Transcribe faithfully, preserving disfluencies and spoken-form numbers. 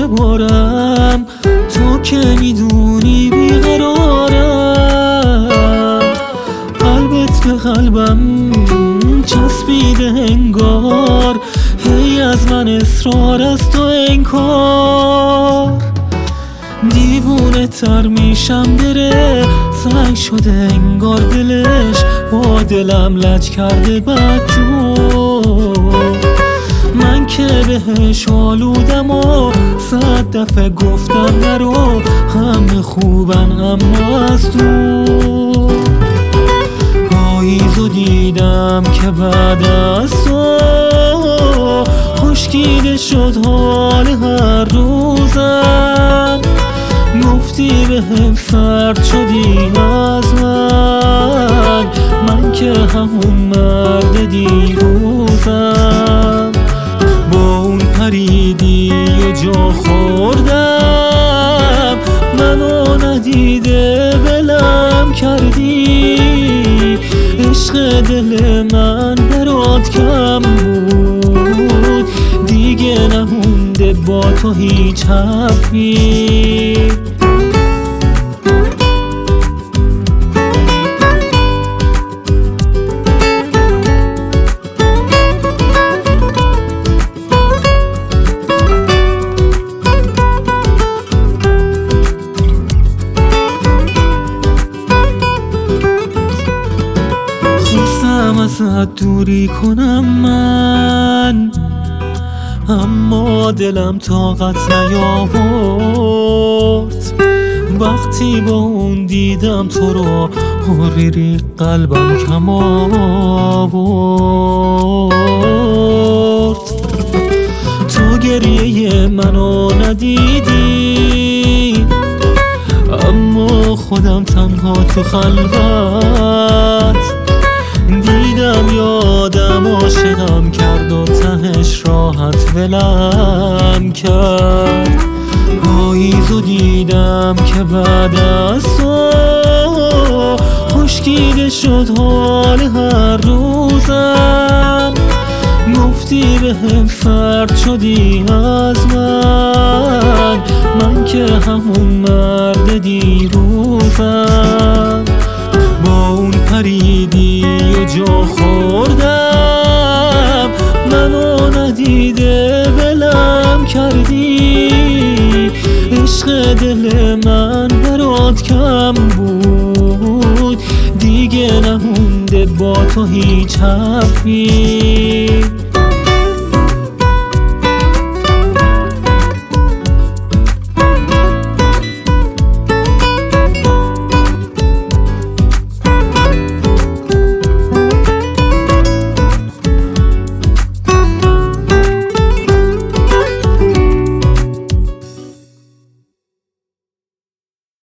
بارم، تو که میدونی بیقرارم. قلبت به قلبم چسبیده انگار، هی از من اصرار از تو انکار. دیوونه تر میشم دره سنگ شده انگار دلش، با دلم لج کرده بدجور. من که بهش آلودم و صد دفعه گفتم نرو، همه خوبن اما از دور. پاییزو دیدم که بعد از تو خشکیده شد حال هر روزم. گفتی بهم سرد شدی از من، من که همون مرد دیروزم. با اون پریدی و جا خوردم، منو ندیده ولم کردی. عشق دل من برات کم بود، دیگه نمونده با تو هیچ حرفی. ازت دوری کنم من، اما دلم طاقت نیاورد. وقتی با اون دیدم تو رو حریری قلبم کم آورد. تو گریه منو ندیدی، اما خودم تنها تو خلوت دیدم. یادم عاشقم کرد و تهش راحت ولم کرد. پاییزو دیدم که بعد از تو خشکیده شد حال هر روزم. گفتی بهم سرد شدی از من، من که همون مرد دیروزم. با اون پریدی و جا خوردم، منو ندیده ولم کردی. عشق دل من برات کم بود، دیگه نمونده با تو هیچ حرفی.